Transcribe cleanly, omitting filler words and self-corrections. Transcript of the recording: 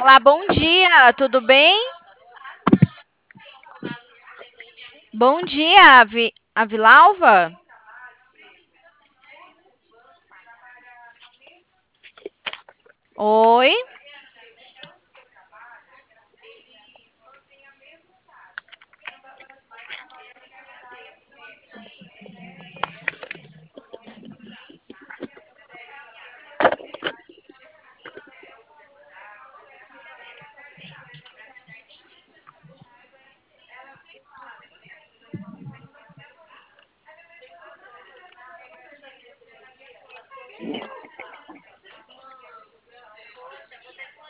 Olá, bom dia, tudo bem? Bom dia, Avilalva. Oi,